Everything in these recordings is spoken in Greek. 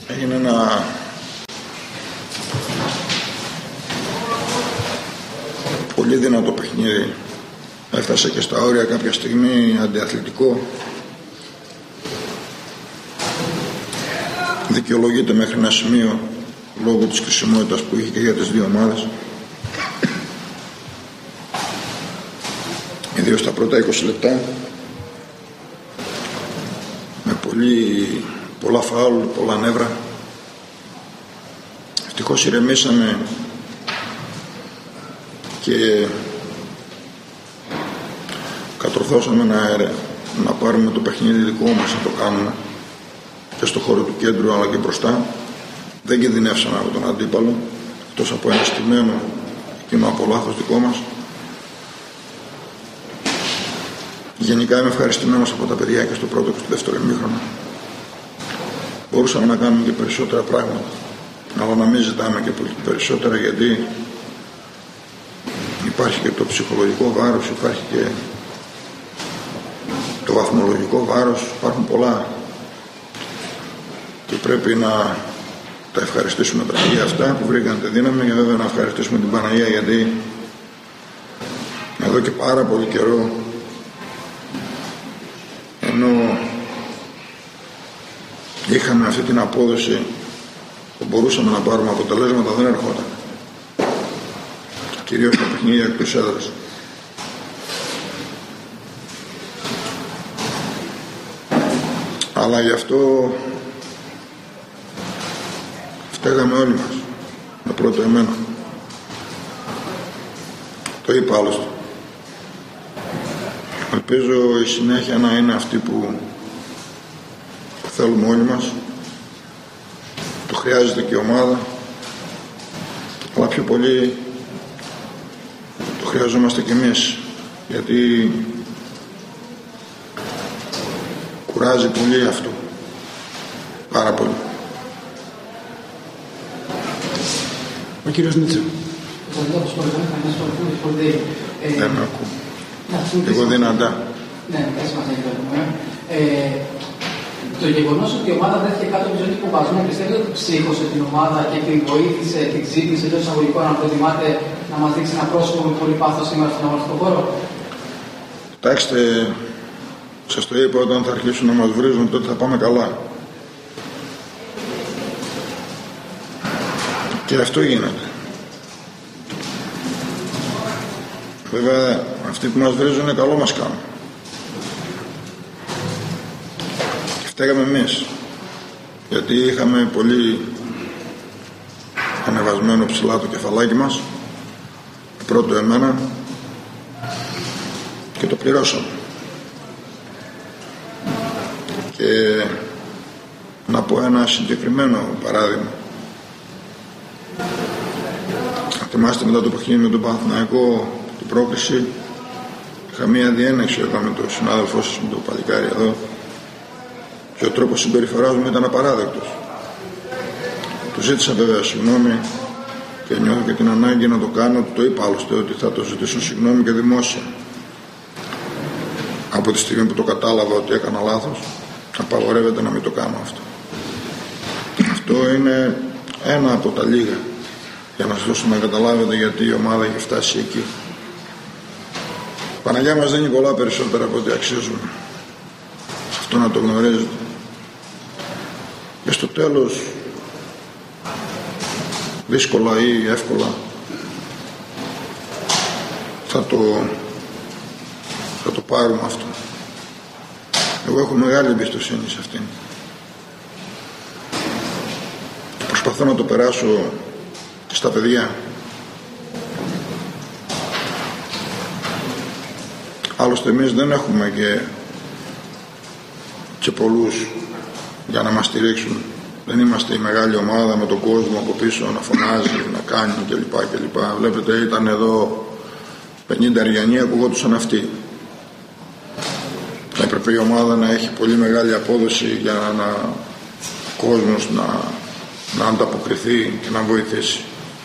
Έγινε ένα πολύ δυνατό παιχνίδι. Έφτασε και στα όρια κάποια στιγμή αντιαθλητικό. Δικαιολογείται μέχρι ένα σημείο λόγω της κρισιμότητας που είχε και για τις δύο ομάδες. Ιδίως στα πρώτα 20 λεπτά με πολλά φάουλ, πολλά νεύρα. Ευτυχώς ηρεμήσαμε και κατορθώσαμε να πάρουμε το παιχνίδι δικό μας, να το κάνουμε και στο χώρο του κέντρου αλλά και μπροστά. Δεν κινδυνεύσαμε από τον αντίπαλο, εκτός από ένα στημένο εκείνο από λάθος δικό μας. Γενικά είμαι ευχαριστημένος από τα παιδιά και στο πρώτο και στο δεύτερο ημίχρονο. Μπορούσαμε να κάνουμε και περισσότερα πράγματα, αλλά να μην ζητάμε και πολύ περισσότερα, γιατί υπάρχει και το ψυχολογικό βάρος, υπάρχει και το βαθμολογικό βάρος, υπάρχουν πολλά και πρέπει να τα ευχαριστήσουμε τα παιδιά αυτά που βρήκαν τη δύναμη, και βέβαια να ευχαριστήσουμε την Παναγία, γιατί εδώ και πάρα πολύ καιρό, ενώ είχαμε αυτή την απόδοση που μπορούσαμε να πάρουμε αποτελέσματα, δεν ερχόταν, κυρίως τα παιχνίδια εκτός έδρας. Αλλά γι' αυτό φταίγαμε όλοι μας, με πρώτο εμένα. Το είπα άλλωστε. Ελπίζω η συνέχεια να είναι αυτή που θέλουμε όλοι μας. Το χρειάζεται και η ομάδα, αλλά πιο πολύ το χρειαζόμαστε κι εμείς, γιατί κουράζει πολύ αυτό, πάρα πολύ. Ο κύριος Νίτσο. Δεν με ακούω. Εγώ δυνατά. Ναι, το γεγονός ότι η ομάδα δέχτηκε κάτω από τη ζωή του υποβασμού, πιστεύετε ότι ψύχωσε την ομάδα και την βοήθησε, την ξύπνησε εντός εισαγωγικών, αν προτιμάτε, να μας δείξει ένα πρόσωπο με πολύ πάθος σήμερα στον αγωνιστικό χώρο? Κοιτάξτε, σας το είπα, όταν θα αρχίσουν να μας βρίζουν, τότε θα πάμε καλά. Και αυτό γίνεται. Βέβαια, αυτοί που μας βρίζουν καλό μας κάνουν. Και φταίγαμε εμείς, γιατί είχαμε πολύ ανεβασμένο ψηλά το κεφαλάκι μας, πρώτο εμένα, και το πληρώσαμε. Και να πω ένα συγκεκριμένο παράδειγμα. Θυμάστε, μετά το παιχνίδι με τον Παναθηναϊκό, την πρόκληση, είχα μία διένεξη εδώ με τον συνάδελφό σας, με το παλικάρι εδώ, και ο τρόπος συμπεριφοράς μου ήταν απαράδεκτος. Του ζήτησα βέβαια συγγνώμη και νιώθω και την ανάγκη να το κάνω. Το είπα άλλωστε ότι θα το ζητήσω συγγνώμη και δημόσια. Από τη στιγμή που το κατάλαβα ότι έκανα λάθος, απαγορεύεται να μην το κάνω αυτό. Αυτό είναι ένα από τα λίγα για να σας δώσω να καταλάβετε γιατί η ομάδα έχει φτάσει εκεί. Η Παναγιά μας δίνει πολλά περισσότερα από ό,τι αξίζουμε. Αυτό να το γνωρίζετε. Και στο τέλος, δύσκολα ή εύκολα, θα το πάρουμε αυτό. Εγώ έχω μεγάλη εμπιστοσύνη σε αυτήν. Προσπαθώ να το περάσω και στα παιδιά. Άλλωστε εμείς δεν έχουμε και πολλούς για να μας στηρίξουν. Δεν είμαστε η μεγάλη ομάδα με τον κόσμο από πίσω να φωνάζει, να κάνει κλπ. Βλέπετε, ήταν εδώ 50 Αριανοί, ακουγόντουσαν αυτοί. Έπρεπε η ομάδα να έχει πολύ μεγάλη απόδοση για ο κόσμος να ανταποκριθεί και να βοηθήσει.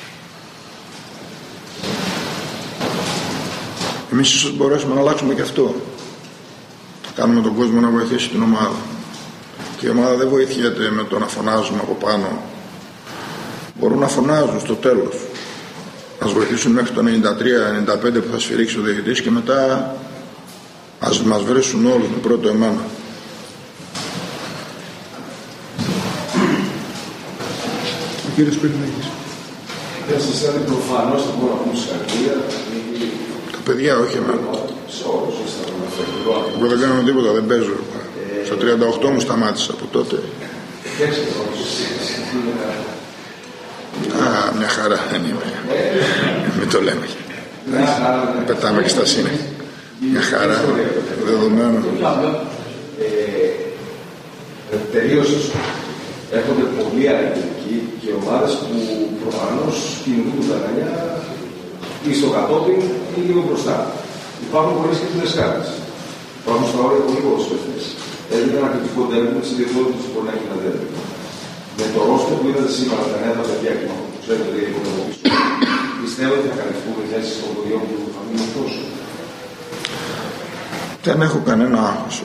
Εμείς ίσως μπορέσουμε να αλλάξουμε και αυτό. Θα κάνουμε τον κόσμο να βοηθήσει την ομάδα. Και η ομάδα δεν βοηθιέται με το να φωνάζουμε από πάνω. Μπορούν να φωνάζουν στο τέλος. Να μας βοηθήσουν μέχρι το 93-95 που θα σφυρίξει ο διαιτητής και μετά ας μας βρέσουν όλους με πρώτο εμένα. Ο κύριος Πυρηνέγης. Δεν σας είναι προφανώς θα μπορώ να πούμε συγχαρητήρια. Τα παιδιά, όχι εμένα. Εγώ δεν κάνω τίποτα, δεν παίζω. Στα 38 μου σταμάτησα από τότε. Μια χαρά δεν είμαι. Μην το λέμε. Πετάμε και στα σύννεφα. Μια χαρά, δεδομένο. Τελείωσες. Έρχονται πολλοί αρνητικοί και ομάδες που προφανώς κινητούν τα νανιά ή στο κατόπιν ή λίγο μπροστά. Υπάρχουν πολλές κεντρικές κάρτες. Υπάρχουν στα όρια πολύ ποδοσφαιριστές. Έδειξε ένα κριτικό τέρμα με τις ιδιαιτερότητες που μπορεί να έχει ένα τέρμα. Με το ρόστερ που είδατε σήμερα τα νέα τα παιδιά και που ξέρετε ότι έχουν αποφύγει, πιστεύω ότι θα καλυφθούν οι θέσεις των ποδιών που θα μείνουν τόσο. Δεν έχω κανένα άγχος.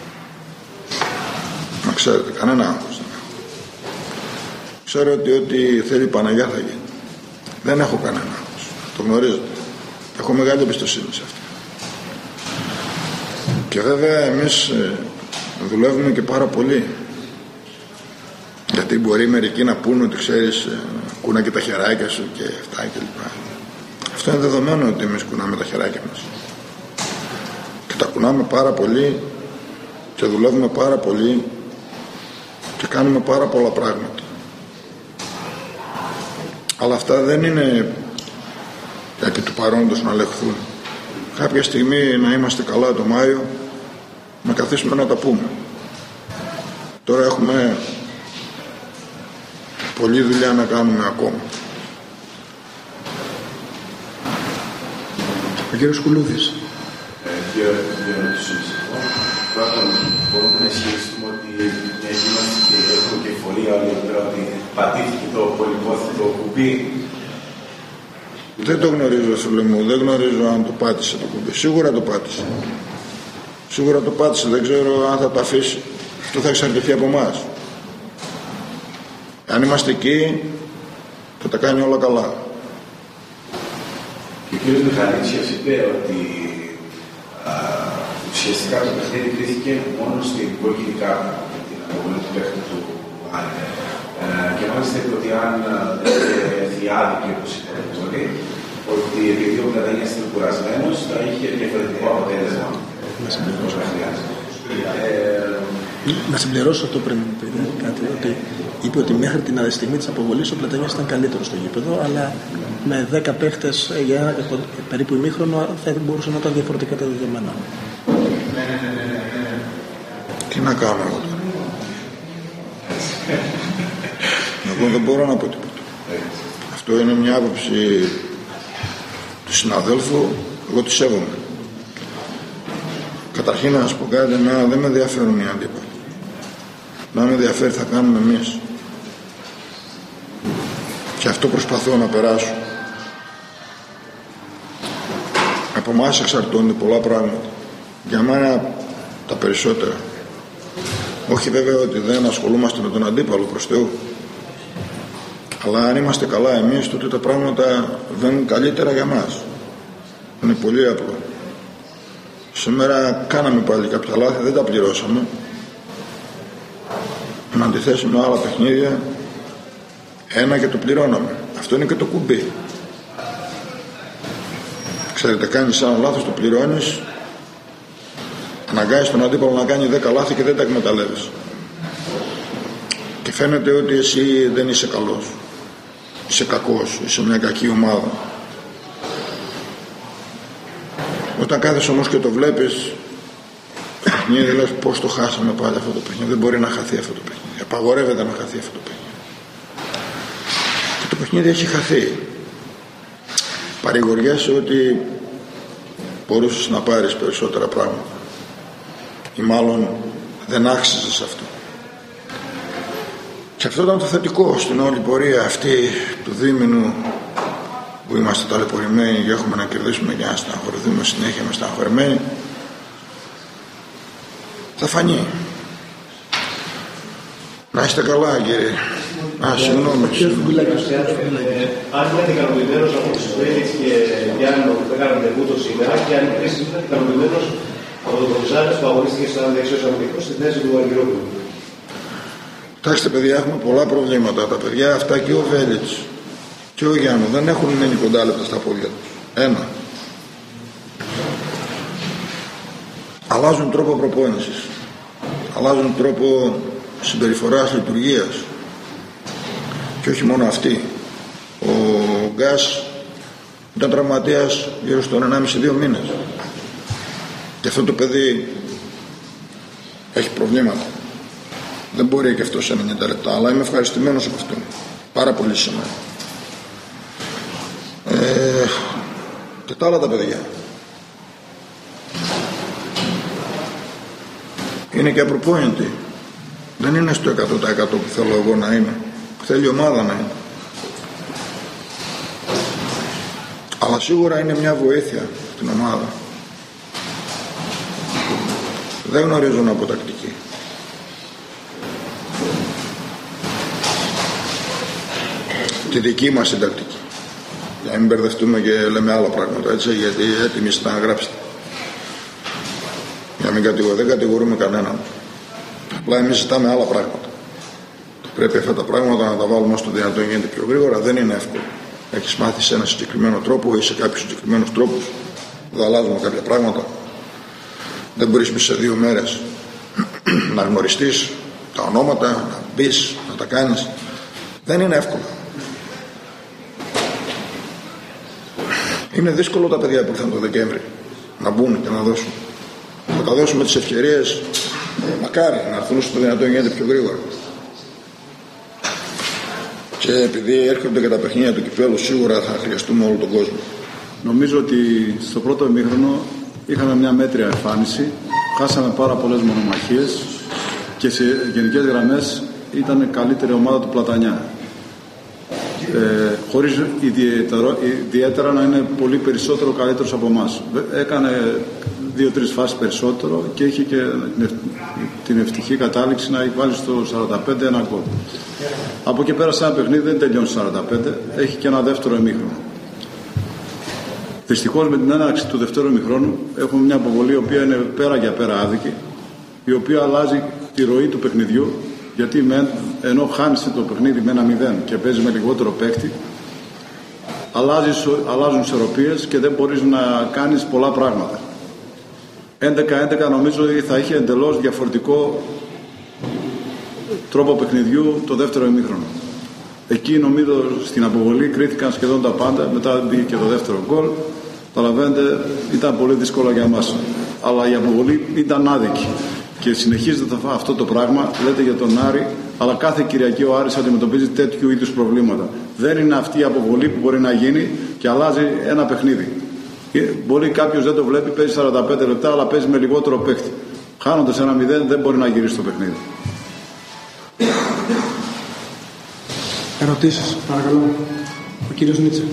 Να ξέρετε, κανένα άγχος. Ξέρω ότι ό,τι θέλει η Παναγιά θα γίνει. Δεν έχω κανένα άγχος. Το γνωρίζετε. Έχω μεγάλη εμπιστοσύνη σε αυτό. Και βέβαια εμείς δουλεύουμε και πάρα πολύ. Γιατί μπορεί μερικοί να πούν ότι ξέρεις, κούνα και τα χεράκια σου και αυτά και λοιπά. Αυτό είναι δεδομένο ότι εμείς κουνάμε τα χεράκια μας. Και τα κουνάμε πάρα πολύ και δουλεύουμε πάρα πολύ και κάνουμε πάρα πολλά πράγματα. Αλλά αυτά δεν είναι επί του παρόντος να λεχθούν. Κάποια στιγμή να είμαστε καλά το Μάιο, να καθίσουμε να τα πούμε. Τώρα έχουμε πολλή δουλειά να κάνουμε ακόμα. Ο κύριος Κουλούδης. Δύο ερωτήσεις. Πρώτον, μπορούμε να ισχύσουμε ότι εκεί είμαστε και έχουμε και φορεί όλοι πέρα ότι πατήθηκε το πολυπόθητο κουμπί. Δεν το γνωρίζω, φίλε μου, δεν γνωρίζω αν το πάτησε το κουμπί. Σίγουρα το πάτησε. Σίγουρα το πάτησε, δεν ξέρω αν θα το αφήσει. Αυτό θα εξαρτηθεί από εμάς. Αν είμαστε εκεί, θα τα κάνει όλα καλά. Και ο κ. Μιχαλίτσιος είπε ότι ουσιαστικά το παιχνίδι κρίθηκε μόνο στην κόκκινη κάρτα με την αποβολή του παίχτη του Άννη. Και μάλιστα είπε ότι αν δεν έρθει άδικη, όπως είπε ότι επειδή ο Πλατανιάς ήταν κουρασμένος, θα είχε διαφορετικό αποτέλεσμα. Να συμπληρώσω αυτό πριν κάτι, ότι είπε ότι μέχρι την στιγμή της αποβολής ο Πλατανιάς ήταν καλύτερο στο γήπεδο, αλλά με 10 παίχτες για ένα περίπου ημίχρονο θα μπορούσε να ήταν διαφορετικά τα δεδομένα. Τι να κάνω εγώ τώρα. Εγώ δεν μπορώ να πω τίποτα. Αυτό είναι μια άποψη του συναδέλφου, εγώ τη σέβομαι. Καταρχήν να σας πω κάτι, δεν με ενδιαφέρουν οι αντίπαλοι. Να με ενδιαφέρει θα κάνουμε εμείς. Και αυτό προσπαθώ να περάσω. Από εμάς εξαρτώνται πολλά πράγματα. Για μένα τα περισσότερα. Όχι βέβαια ότι δεν ασχολούμαστε με τον αντίπαλο, προς Θεού. Αλλά αν είμαστε καλά εμείς, τότε τα πράγματα βαίνουν καλύτερα για μας. Είναι πολύ απλό. Σήμερα κάναμε πάλι κάποια λάθη, δεν τα πληρώσαμε. Με αντιθέσει με άλλα παιχνίδια, ένα και το πληρώναμε. Αυτό είναι και το κουμπί. Ξέρετε, κάνεις ένα λάθος, το πληρώνεις, αναγκάζεις τον αντίπαλο να κάνει 10 λάθη και δεν τα εκμεταλλεύεις. Και φαίνεται ότι εσύ δεν είσαι καλός. Είσαι κακός, είσαι μια κακή ομάδα. Όταν κάθεσαι όμως και το βλέπεις παιχνίδι, λες πως το χάσαμε πάλι αυτό το παιχνίδι. Δεν μπορεί να χαθεί αυτό το παιχνίδι. Απαγορεύεται να χαθεί αυτό το παιχνίδι. Και το παιχνίδι έχει χαθεί. Παρηγοριέσαι ότι μπορούσες να πάρεις περισσότερα πράγματα. Ή μάλλον δεν άξιζες αυτό. Και αυτό ήταν το θετικό στην όλη πορεία αυτή του δίμηνου που είμαστε ταλαιπωρημένοι και έχουμε να κερδίσουμε και να στεναχωρηθούμε συνέχεια με στεναχωρημένοι. Θα φανεί. Να είστε καλά, κύριε. Συγγνώμη. Αν είστε ικανοποιημένος από τους Βέλιτς και Γιάννο που έκαναν τεπούτο σήμερα και αν είστε ικανοποιημένος από τον Κοζάρες που αγωνίστηκε σαν δεξιός αμυντικός στη θέση του Αργυρόπουλου. Κοιτάξτε, παιδιά, έχουμε πολλά προβλήματα. Τα παιδιά αυτά και ο Βέλιτς και ο Γιάννο δεν έχουν μείνει κοντά λεπτά στα πόδια τους. Ένα. Αλλάζουν τρόπο προπόνησης. Αλλάζουν τρόπο συμπεριφοράς, λειτουργίας. Και όχι μόνο αυτοί. Ο Γκάς ήταν τραυματίας γύρω στον 1,5-2 μήνες. Και αυτό το παιδί έχει προβλήματα. Δεν μπορεί και αυτό σε 90 λεπτά, αλλά είμαι ευχαριστημένος από αυτό. Πάρα πολύ σήμερα. Και τα άλλα τα παιδιά. Είναι και απροπόνητοι. Δεν είναι στο 100% που θέλω εγώ να είμαι. Που θέλει η ομάδα να είναι. Αλλά σίγουρα είναι μια βοήθεια στην ομάδα. Δεν γνωρίζουν από τακτική. Τη δική μας συντακτική. Για να μην μπερδευτούμε και λέμε άλλα πράγματα, έτσι, γιατί έτοιμοι είστε να γράψετε. Για μην δεν κατηγορούμε κανέναν. Απλά εμείς ζητάμε άλλα πράγματα. Πρέπει αυτά τα πράγματα να τα βάλουμε όσο το δυνατόν γίνεται πιο γρήγορα. Δεν είναι εύκολο. Έχεις μάθει σε ένα συγκεκριμένο τρόπο ή σε κάποιους συγκεκριμένους τρόπους. Δεν αλλάζουμε κάποια πράγματα. Δεν μπορείς μέσα σε 2 μέρες να γνωριστείς τα ονόματα, να μπεις, να τα κάνεις. Δεν είναι εύκολο. Είναι δύσκολο τα παιδιά που ήρθαν το Δεκέμβρη να μπουν και να δώσουν. Θα τα δώσουμε τις ευκαιρίες, μακάρι να έρθουν όσο το δυνατόν γίνεται πιο γρήγορα. Και επειδή έρχονται και τα παιχνίδια του κυπέλλου, σίγουρα θα χρειαστούμε όλο τον κόσμο. Νομίζω ότι στο πρώτο ημίχρονο είχαμε μια μέτρια εμφάνιση, χάσαμε πάρα πολλές μονομαχίες και σε γενικές γραμμές ήταν καλύτερη ομάδα του Πλατανιά. Χωρίς ιδιαίτερα να είναι πολύ περισσότερο καλύτερος από εμάς. Έκανε 2-3 φάσεις περισσότερο και είχε και την ευτυχή κατάληξη να έχει βάλει στο 45 ένα γκολ. Από εκεί πέρα σε ένα παιχνίδι δεν τελειώνει στο 45, έχει και ένα δεύτερο ημίχρονο. Δυστυχώς με την έναρξη του δεύτερου ημιχρόνου έχουμε μια αποβολή η οποία είναι πέρα για πέρα άδικη, η οποία αλλάζει τη ροή του παιχνιδιού, γιατί ενώ χάνεις το παιχνίδι με 1-0 και παίζει με λιγότερο παίκτη, αλλάζουν ισορροπίες και δεν μπορείς να κάνεις πολλά πράγματα. 11-11 νομίζω ότι θα είχε εντελώς διαφορετικό τρόπο παιχνιδιού το δεύτερο ημίχρονο. Εκεί νομίζω στην αποβολή κρίθηκαν σχεδόν τα πάντα, μετά μπήκε και το δεύτερο γκολ. Καταλαβαίνετε, ήταν πολύ δύσκολο για μας. Αλλά η αποβολή ήταν άδικη. Και συνεχίζεται αυτό το πράγμα, λέτε για τον Άρη, αλλά κάθε Κυριακή ο Άρης αντιμετωπίζει τέτοιου είδους προβλήματα. Δεν είναι αυτή η αποβολή που μπορεί να γίνει και αλλάζει ένα παιχνίδι. Μπορεί κάποιος δεν το βλέπει, παίζει 45 λεπτά, αλλά παίζει με λιγότερο παίκτη. Χάνοντας 1-0 δεν μπορεί να γυρίσει το παιχνίδι. Ερωτήσεις, παρακαλώ. Ο κύριος Νίτσε.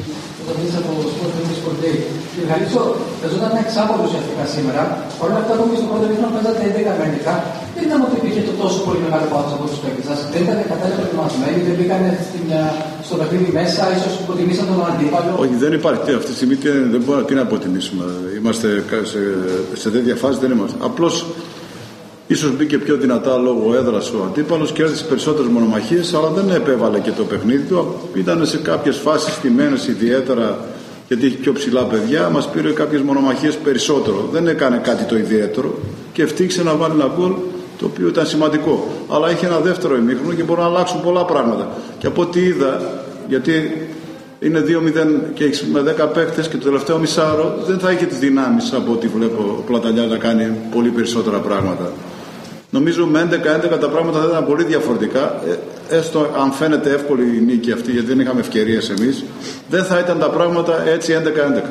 Κύριε Γαλίτσο, παίζονταν εξάπολο ουσιαστικά σήμερα. Παρ' όλα αυτά, ακόμη στο πρώτο μήνα παίζατε 11 με 11. Δεν ήταν ότι υπήρχε το τόσο πολύ μεγάλο πάθος από τους παίκτες σας. Δεν ήταν κατάλληλα προετοιμασμένοι, δεν μπήκαν στο παιχνίδι μέσα, ίσως υποτιμήσαν τον αντίπαλο. Όχι, δεν υπάρχει. Αυτή τη στιγμή δεν μπορούμε να αποτιμήσουμε. Είμαστε σε τέτοια φάση, δεν είμαστε. Απλώς ίσως μπήκε πιο δυνατά λόγω έδρας ο αντίπαλος, κέρδισε περισσότερες μονομαχίες, αλλά δεν επέβαλε και το παιχνίδι του. Ήταν σε κάποιες φάσεις στημένες ιδιαίτερα, γιατί έχει πιο ψηλά παιδιά, μας πήρε κάποιες μονομαχίες περισσότερο. Δεν έκανε κάτι το ιδιαίτερο και ευτύχησε να βάλει ένα γκολ το οποίο ήταν σημαντικό. Αλλά είχε ένα δεύτερο ημίχρονο και μπορούν να αλλάξουν πολλά πράγματα. Και από ό,τι είδα, γιατί είναι 2-0 και έχεις με 10 παίχτες και το τελευταίο μισάωρο δεν θα είχε τις δυνάμεις από ό,τι βλέπω ο Πλατανιάς να κάνει πολύ περισσότερα πράγματα. Νομίζω με 11-11 τα πράγματα θα ήταν πολύ διαφορετικά. Έστω αν φαίνεται εύκολη η νίκη αυτή, γιατί δεν είχαμε ευκαιρίες εμείς, δεν θα ήταν τα πράγματα έτσι 11-11.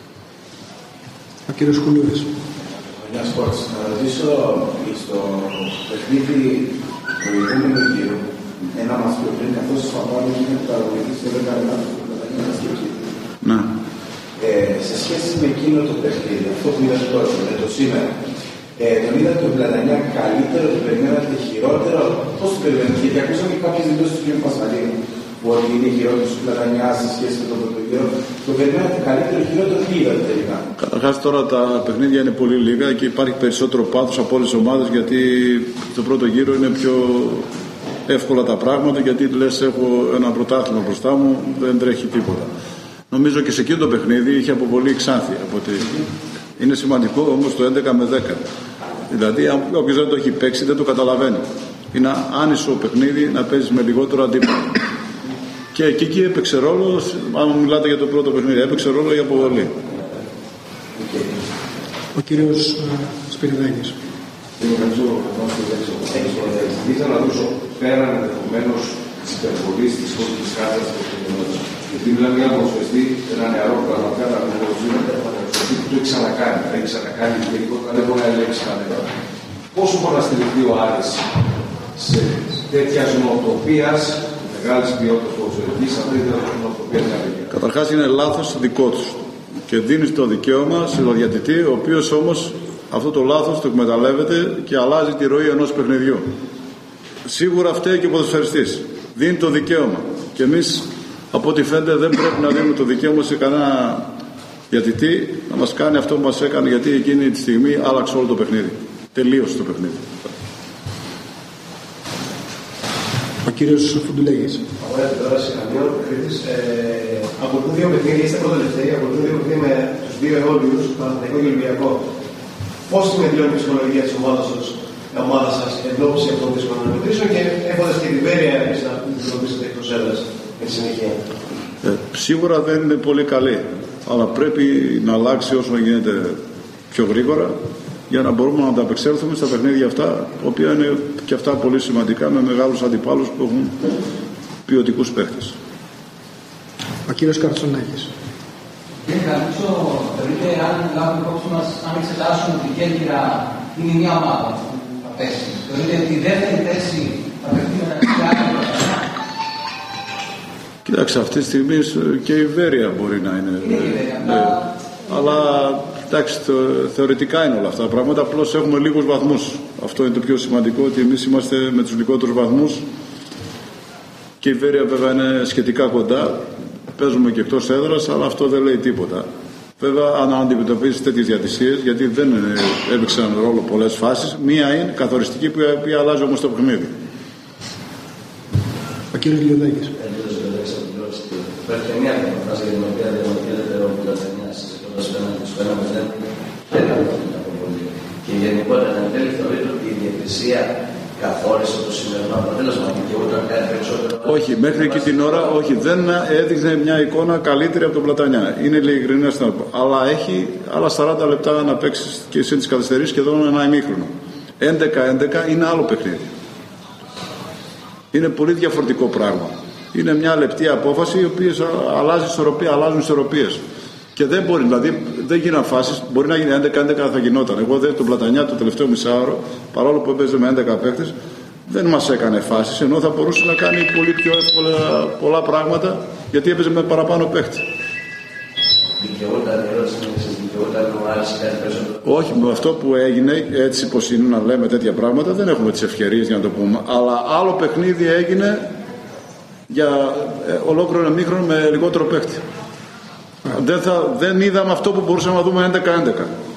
Ο κύριος Κουλούρης. Μια σκόρτς. Να ρωτήσω στο παιχνίδι του προηγούμενου γύρου, ένα μας πιο πριν, καθώς ο Παπάδος είχε παραγωγήσει το 10 λεπτά του Πλατανιάς και εκεί. Ναι. Σε σχέση με εκείνο το παιχνίδι, αυτό που είδατε τώρα, με το σήμερα, Τον είδατε τον Πλατανιά καλύτερο, τον περιμένατε χειρότερο? Πώς τον περιμένατε? Γιατί ακούσαμε και κάποιες δηλώσεις του κ. Πασχαλίνου που ότι είναι χειρότερο του Πλατανιά σε σχέση με τον πρώτο γύρο. Τον περιμένατε καλύτερο, χειρότερο, τι είδατε τελικά? Καταρχάς τώρα τα παιχνίδια είναι πολύ λίγα και υπάρχει περισσότερο πάθος από όλες τις ομάδες, γιατί στο πρώτο γύρο είναι πιο εύκολα τα πράγματα, γιατί λες έχω ένα πρωτάθλημα μπροστά μου, δεν τρέχει τίποτα. Νομίζω και σε εκείνο το παιχνίδι είχε αποβολή η Ξάνθη. Είναι σημαντικό όμως το 11 με 10. Δηλαδή, όποιος δεν το έχει παίξει δεν το καταλαβαίνει. Είναι άνισο παιχνίδι να παίζεις με λιγότερο αντίπαλο. Και εκεί έπαιξε ρόλο, αν μιλάτε για το πρώτο παιχνίδι, έπαιξε ρόλο η αποβολή. Ο κύριος Σπυριδάκης. Ήθελα να δώσω πέραν ενδεχομένως της υπερβολής της κόκκινης κάρτας του παιχνιδιού. Γιατί μιλάμε για ποδοσφαιριστή, ένα νεαρό πραγματικά να γνωρίζει που το έχει ξανακάνει. Το έχει ξανακάνει γενικότερα, δεν μπορεί να ελέγξει κανένα. Πόσο μπορεί να στηριχθεί ο Άρης σε τέτοια νοοτροπίας μεγάλης ποιότητας ποδοσφαιριστής, αν δεν ήταν νοοτροπία μια παιδιά? Καταρχάς είναι λάθος δικό τους και δίνει το δικαίωμα στον διαιτητή, ο οποίος όμως αυτό το λάθος το εκμεταλλεύεται και αλλάζει τη ροή ενός παιχνιδιού. Σίγουρα φταίει και ο ποδοσφαιριστής. Δίνει το δικαίωμα. Και εμείς, από ό,τι φαίνεται, δεν πρέπει να δίνουμε το δικαίωμα σε κανένα διαιτητή να μας κάνει αυτό που μας έκανε, γιατί εκείνη τη στιγμή άλλαξε όλο το παιχνίδι. Τελείωσε το παιχνίδι. Ο κύριος Φουντουλέγης. Ωραία, τώρα συγχαρητήρια ο Κρήτης. Από το δύο παιχνίδια, είστε πρώτο-τελευταίοι, από το δύο παιχνίδια με τους δύο αιώλιους, Παναθηναϊκό και Ολυμπιακό. Πώς είναι πλέον η ψυχολογία της ομάδας σας εν ώψη αυτών των δύσκολων αντιμετρήσεων και έχοντας και την Βέρεια να αντιμετωπίσετε εκτός έδρας εν συνεχεία? Σίγουρα δεν είναι πολύ καλή, αλλά πρέπει να αλλάξει όσο γίνεται πιο γρήγορα για να μπορούμε να ανταπεξέλθουμε στα παιχνίδια αυτά, τα οποία είναι και αυτά πολύ σημαντικά, με μεγάλους αντιπάλους που έχουν ποιοτικούς παίχτες. Ο κύριος Καρτσονάκης. Κύριε Καρτσό, θεωρείτε, αν λάβουμε υπόψη μας, αν εξετάσουμε ότι η Κέρκυρα είναι μια ομάδα που θα πέσει, θεωρείτε ότι η δεύτερη θέση θα παιχτεί μεταξύ άλλων? Κοιτάξτε, αυτή τη στιγμή και η Βέρεια μπορεί να είναι. Αλλά εντάξει, θεωρητικά είναι όλα αυτά τα πράγματα. Απλώς έχουμε λίγους βαθμούς. Αυτό είναι το πιο σημαντικό, ότι εμείς είμαστε με τους λιγότερους βαθμούς και η Βέρεια βέβαια είναι σχετικά κοντά. Παίζουμε και εκτός έδρας, αλλά αυτό δεν λέει τίποτα. Βέβαια, αν αντιμετωπίζεις τέτοιες διατησίες, γιατί δεν έπαιξαν ρόλο πολλές φάσεις, μία είναι καθοριστική που αλλάζει όμως το παιχνίδι. Ο κύριος Λιωδάκης. Υπάρχει μια φάση για την οποία δεν οφείλεται ο Πλατανιάς σηκώντας πέναντι στο 1-0 και έκανε την αποβολή. Και γενικότερα εν τέλει θεωρείται ότι η διαιτησία καθόρισε το σημερινό αποτέλεσμα και δικαιούταν κάτι περισσότερο? Όχι, μέχρι εκεί την ώρα όχι, δεν έδειχνε μια εικόνα καλύτερη από τον Πλατανιά. Είναι ειλικρινές να πω. Αλλά έχει άλλα 40 λεπτά να παίξει και εσύ τις καθυστερήσεις σχεδόν ένα ημίχρονο. 11-11 είναι άλλο παιχνίδι. Είναι πολύ διαφορετικό πράγμα. Είναι μια λεπτή απόφαση, η οποία αλλάζουν ισορροπίες. Και δεν μπορεί, δηλαδή δεν γίναν φάσεις. Μπορεί να γίνει 11-11 θα γινόταν. Εγώ δεν τον Πλατανιά το τελευταίο μισάωρο, παρόλο που έπαιζε με 11 παίκτες, δεν μας έκανε φάσεις. Ενώ θα μπορούσε να κάνει πολύ πιο εύκολα πολλά πράγματα, γιατί έπαιζε με παραπάνω παίκτη. Όχι, με αυτό που έγινε, έτσι πως είναι να λέμε τέτοια πράγματα, δεν έχουμε τις ευκαιρίες για να το πούμε. Αλλά άλλο παιχνίδι έγινε για ολόκληρο ημίχρονο με λιγότερο παίκτη. Δεν είδαμε αυτό που μπορούσαμε να δούμε 11-11.